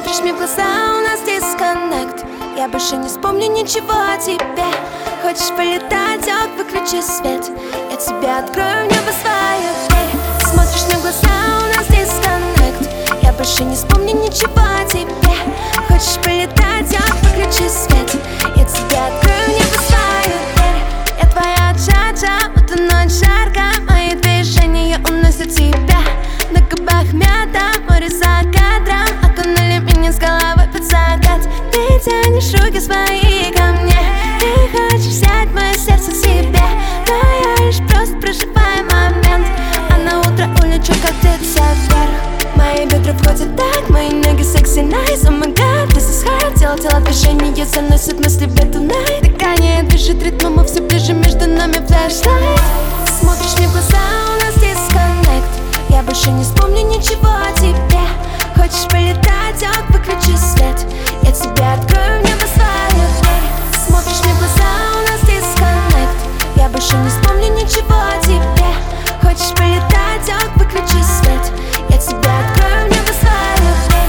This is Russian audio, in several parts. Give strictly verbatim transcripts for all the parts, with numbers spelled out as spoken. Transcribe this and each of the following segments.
Смотришь мне в глаза, у нас дисконнект. Я больше не вспомню ничего о тебе. Хочешь полетать, ок, выключи свет. Я тебе открою в небо свою дверь. Смотришь мне в глаза, у нас дисконнект. Я больше не вспомню ничего о тебе. Хочешь полетать, ок, выключи свет. Я тебе открою в небо свою дверь. Я твоя джа-джа, будто ночь жарко. Мои движения уносят тебя. На губах мята, море за кадром. Окунули меня с головой под закат. Ты тянешь руки свои ко мне. Ты хочешь взять мое сердце к себе. Но я лишь просто проживаю момент. А на утро улечу, как птица вверх. Мои бедра входят так, мои ноги секси найс. О май гад, this is hard. Тело, тело, движение заносит мысли в эту night. Дыхание движет ритмом, и все ближе между нами флэшлайт. Смотришь мне в глаза, у нас дисконнект. Я больше не вспомню ничего о тебе. Хочешь полетать, ок, выключи свет. Я тебе открою в небо свою дверь. Смотришь мне в глаза, у нас дисконнект. Я больше не вспомню ничего о тебе. Хочешь полетать, ок, выключи свет. Я тебе открою в небо свою дверь.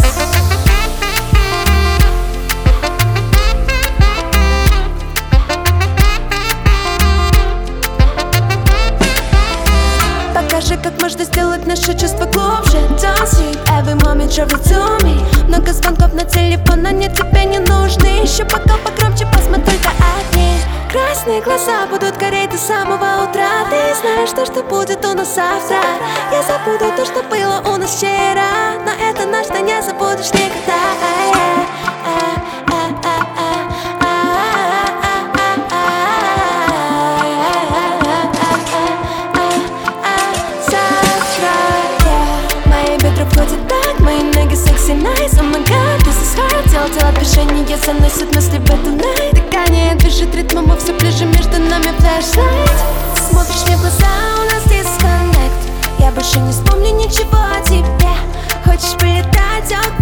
Покажи, как можно сделать наши чувства глубже. Don't sleep, every moment you're to me. Много звонков на телефон, но нет, тебе не нужны. Еще пока погромче, посмотри только огни. Красные глаза будут гореть до самого утра. Ты знаешь, что, что будет у нас завтра. Я забуду то, что было у нас вчера. Но это наш, ты не забудешь никогда. Входит так, мои ноги секси найс. О май гад, this is hard. Тело, тело, движение заносит мысли в эту night. Дыхание движет ритмом, и все ближе между нами флэшлайт. Смотришь мне в глаза, у нас дисконнект. Я больше не вспомню ничего о тебе. Хочешь полетать, ок,